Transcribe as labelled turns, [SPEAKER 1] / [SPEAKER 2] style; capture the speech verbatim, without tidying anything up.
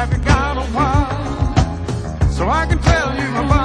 [SPEAKER 1] have you got a while so I can tell you about